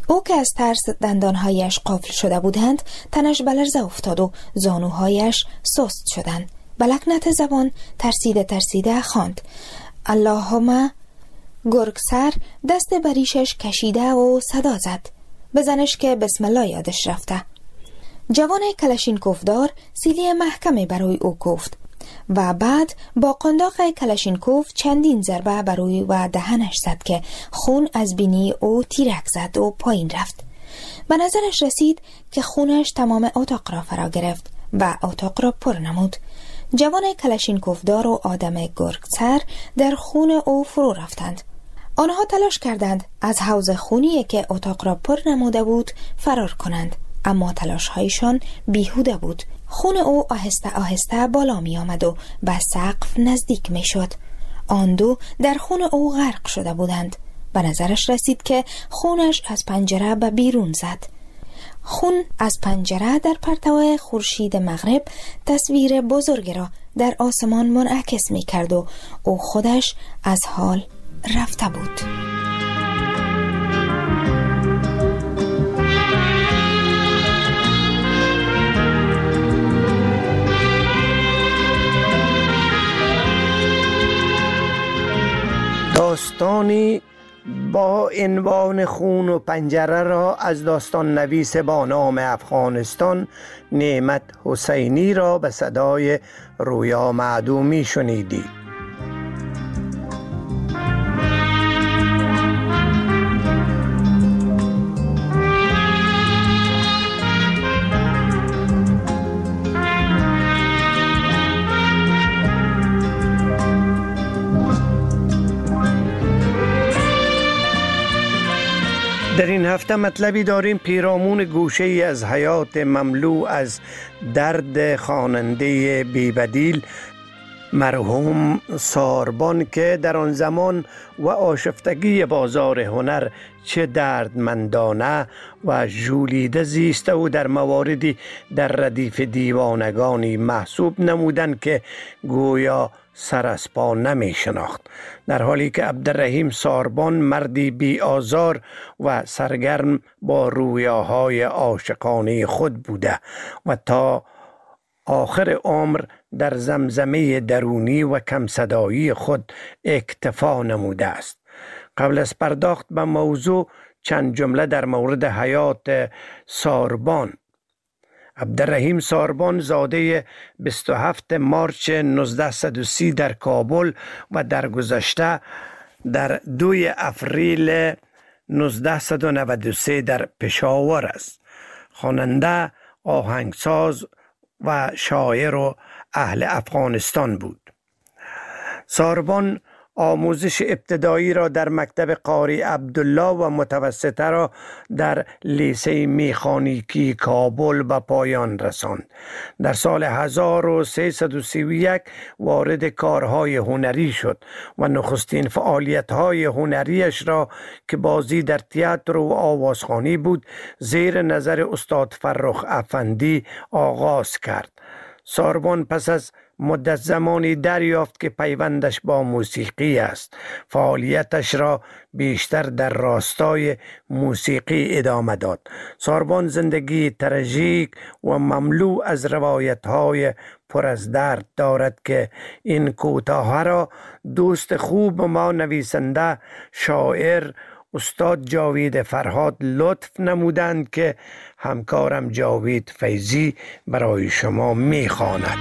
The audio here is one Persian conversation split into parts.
او که از ترس دندانهایش قفل شده بودند تنش به لرزه افتاد و زانوهایش سست شدند. به لکنت زبان ترسیده خواند: اللهم. گرگسر دست بریشش کشیده و صدا زد: بزنش که بسم الله یادش رفته. جوان کلاشینکوف دار سیلی محکمی برای او کوفت و بعد با قنداق کلاشینکوف چندین ضربه برای و دهنش زد که خون از بینی او تیرک زد و پایین رفت. به نظرش رسید که خونش تمام اتاق را فرا گرفت و اتاق را پر نمود. جوان کلاشینکوف دار و آدم گرگسر در خون او فرو رفتند. آنها تلاش کردند از حوض خونی که اتاق را پر نموده بود فرار کنند، اما تلاش‌هایشان بیهوده بود. خون او آهسته آهسته بالا می آمد و به سقف نزدیک می شد. آن دو در خون او غرق شده بودند. به نظرش رسید که خونش از پنجره به بیرون زد. خون از پنجره در پرتو خورشید مغرب تصویر بزرگ را در آسمان منعکس می کرد و او خودش از حال رفته بود. داستانی با عنوان خون و پنجره را از داستان نویس با نام افغانستان نعمت حسینی را به صدای رویا معدومی شنیدید. در این هفته مطلبی داریم پیرامون گوشه ای از حیات مملو از درد خواننده بی‌بدیل مرحوم ساربان که در آن زمان و آشفتگی بازار هنر چه دردمندانه و ژولیده زیسته و در مواردی در ردیف دیوانگانی محسوب نمودند که گویا سر از پا نمی شناخت، در حالی که عبدالرحیم ساربان مردی بی آزار و سرگرم با رویاهای عاشقانه خود بوده و تا آخر عمر در زمزمه درونی و کم صدایی خود اکتفا نموده است. قبل از پرداخت به موضوع چند جمله در مورد حیات ساربان. عبدالرحیم ساربان زاده 27 مارچ 1930 در کابل و در گذشته در 2 اپریل 1993 در پشاور است. خواننده، آهنگساز و شاعر و اهل افغانستان بود. ساربان آموزش ابتدایی را در مکتب قاری عبدالله و متوسطه را در لیسه مکانیکی کابل به پایان رساند. در سال 1331 وارد کارهای هنری شد و نخستین فعالیت‌های هنریش را که بازی در تئاتر و آوازخوانی بود زیر نظر استاد فرخ افندی آغاز کرد. ساربان پس از مدت زمانی دریافت که پیوندش با موسیقی است. فعالیتش را بیشتر در راستای موسیقی ادامه داد. ساربان زندگی تراژیک و مملو از روایت‌های پر از درد دارد که این کوتاه را دوست خوب ما نویسنده شاعر استاد جاوید فرهاد لطف نمودند که همکارم جاوید فیضی برای شما می‌خواند.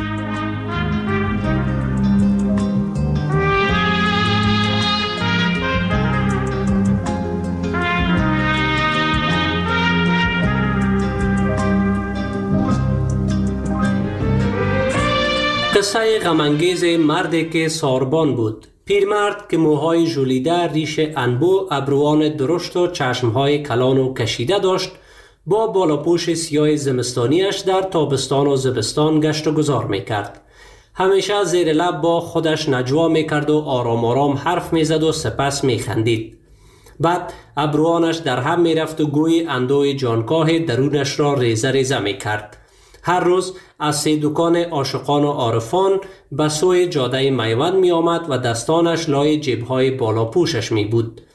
قصه غم‌انگیز مردی که ساربان بود. پیرمرد که موهای ژولیده، ریش انبو، ابروان درشت و چشمهای کلان و کشیده داشت، با بالاپوش سیاه زمستانیش در تابستان و زمستان گشت و گذار میکرد. همیشه زیر لب با خودش نجوا میکرد و آرام آرام حرف میزد و سپس میخندید. بعد ابروانش در هم میرفت و گوی اندوی جانکاه درونش را ریزه ریزه میکرد. هر روز از 3 دکان عاشقان و عارفان به سوی جاده میوند می آمد و دستانش لای جیبهای بالا پوشش می بود.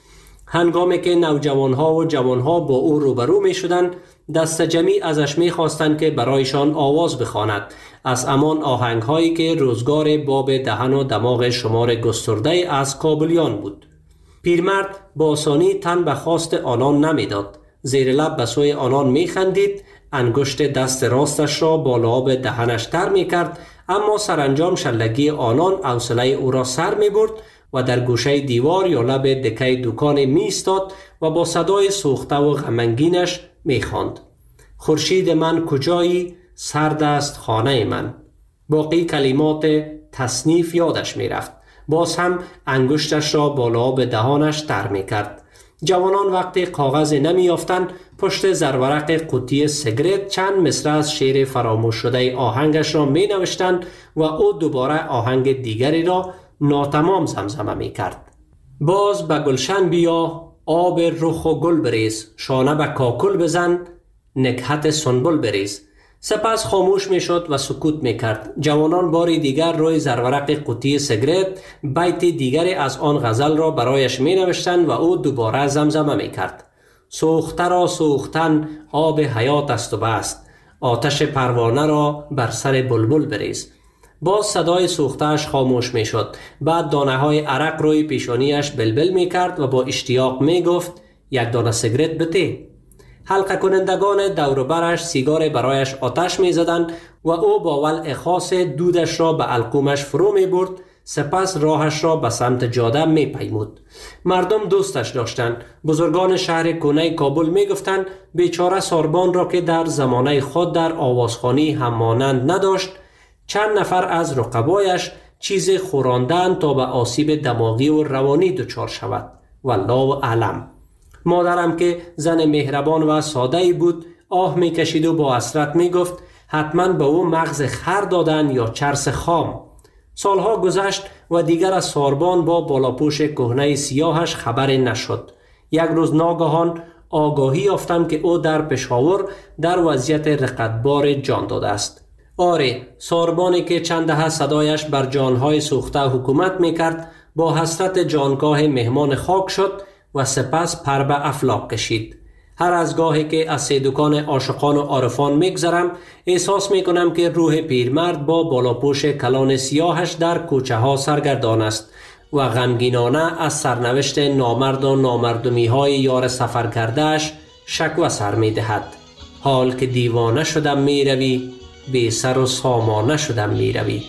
هنگامی که نوجوانها و جوانها با او روبرو می شدند، دست جمعی ازش می خواستند که برایشان آواز بخواند از همان آهنگهایی که روزگار باب دهن و دماغ شمار گسترده از کابلیان بود. پیرمرد با آسانی تن به خواست آنان نمیداد. زیر لب به سوی آنان می خندید، انگشت دست راستش را بالا به دهنش تر می کرد، اما سرانجام شلگی آنان حوصله او را سر می برد و در گوشه دیوار یا لب دکه دکان می ایستاد و با صدای سوخته و غمگینش می خواند: خورشید من کجایی؟ سرد است خانه من. باقی کلمات تصنیف یادش می رفت. باز هم انگشتش را بالا به دهانش تر می کرد. جوانان وقتی کاغذ نمی یافتند، پشت زرورق قوطی سیگرت چند مصرع از شعر فراموش شده آهنگش را می نوشتند و او دوباره آهنگ دیگری را ناتمام زمزمه می کرد. باز به گلشن بیا، آب رخ و گل بریز، شانه به کاکل بزن، نکهت سنبل بریز. سپس خاموش می شد و سکوت می کرد. جوانان باری دیگر روی زرورق قوطی سیگرت بیت دیگری از آن غزل را برایش می نوشتند و او دوباره زمزمه می کرد: سوخته را سوختن آب حیات است و بست، آتش پروانه را بر سر بلبل بریز. باز صدای سوخته‌اش خاموش می شد. بعد دانه های عرق روی پیشانیش بلبل می کرد و با اشتیاق می گفت: یک دانه سیگرت بده. حلقه کنندگان دور و برش سیگار برایش آتش می زدند و او با ولع خاص دودش را به القومش فرو می برد. سپس راهش را به سمت جاده می پیمود. مردم دوستش داشتند. بزرگان شهر کهنه کابل می گفتند بیچاره ساربان را که در زمانه خود در آوازخوانی هم مانند نداشت، چند نفر از رقبایش چیز خوراندند تا به آسیب دماغی و روانی دچار شود. والله اعلم. مادرم که زن مهربان و ساده‌ای بود، آه می کشید و با حسرت می گفت حتما به او مغز خر دادن یا چرس خام. سالها گذشت و دیگر از ساربان با بالاپوش کهنه سیاهش خبری نشد. یک روز ناگهان آگاهی یافتم که او در پشاور در وضعیت رقتبار جان داده است. آره، ساربانی که چند دهه صدایش بر جانهای سوخته حکومت میکرد با حسرت جانگاه مهمان خاک شد و سپس پر به افلاک کشید. هر از گاهی که از دکان عاشقان و عارفان میگذرم احساس میکنم که روح پیرمرد با بالاپوش کلان سیاهش در کوچه ها سرگردان است و غمگینانه از سرنوشت نامرد و نامردمی های یار سفر کردهش شکوه سر میدهد. حال که دیوانه شدم میروی، بی سر و سامانه شدم میروی.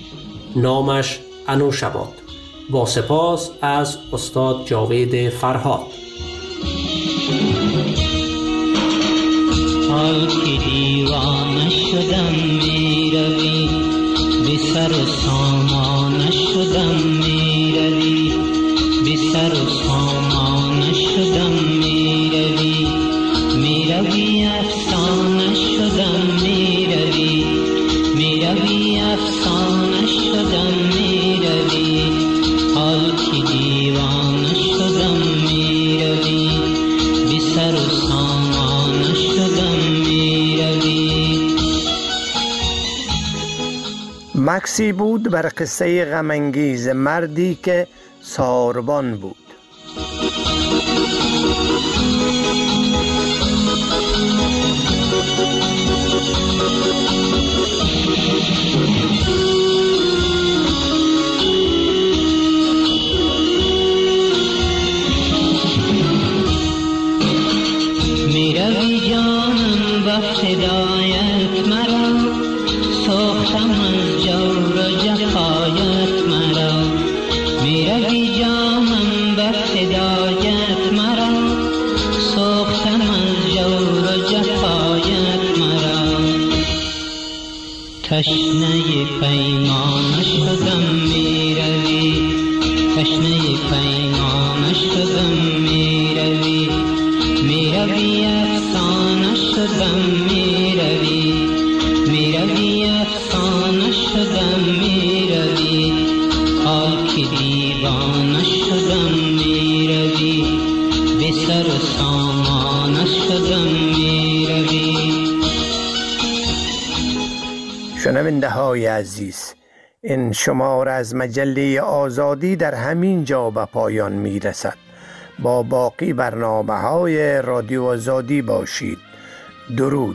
نامش انوشباد. با سپاس از استاد جاوید فرهاد. حال که دیوانه شدم میروی، بی سر و سامانه شدم میروی، بی سر و سامانه شدم میروی، میروی افسانه شدم میروی، میروی افسانه شدم میروی. حال که دیوانه شدم میروی، بی سر و سامانه شدم میروی. مکسی بود بر قصه غمانگیز مردی که ساربان بود. میروی جانم با فدایت مرا، سوختم از جور و جفایت مرا. میروی جانم با فدایت مرا، سوختم از جور و جفایت مرا. تشنه پیمانه شدم میروی، تشنه پیمانه شدم میروی، میروی افسانه شدم میروی، میروی افسانه شدم میروی. حال که دیوانه شدم میروی، بی سر و سامانه شدم میروی. شنونده های عزیز، این شمار از مجله آزادی در همین جا به پایان می رسد. با باقی برنامه‌های رادیو آزادی باشید. درود.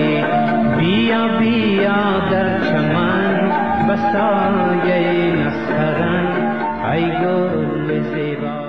بیا در چمن بسایه نسل